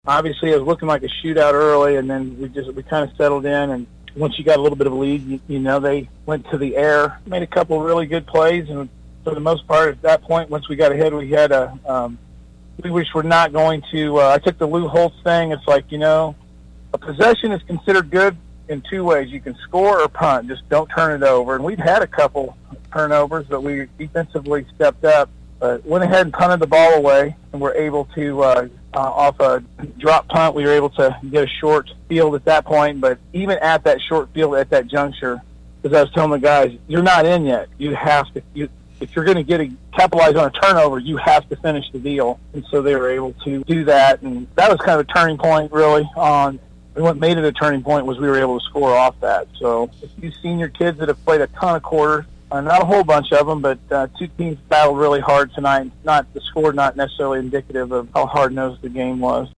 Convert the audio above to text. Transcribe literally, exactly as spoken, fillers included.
Obviously, it was looking like a shootout early, and then we just we kind of settled in. And once you got a little bit of a lead, you, you know, they went to the air, made a couple of really good plays, and for the most part, at that point, once we got ahead, we had a um, we wish we're not going to. Uh, I took the Lou Holtz thing. It's like, you know, a possession is considered good in two ways. You can score or punt. Just don't turn it over. And we've had a couple turnovers, but we defensively stepped up. But went ahead and punted the ball away, and were able to, uh, uh, off a drop punt, we were able to get a short field at that point. But even at that short field at that juncture, as I was telling the guys, you're not in yet. You have to, you, if you're going to get a, capitalize on a turnover, you have to finish the deal. And so they were able to do that, and that was kind of a turning point, really, on and what made it a turning point was we were able to score off that. So if you've seen your kids that have played a ton of quarters, Uh, not a whole bunch of them, but uh, two teams battled really hard tonight. Not the score, not necessarily indicative of how hard-nosed the game was.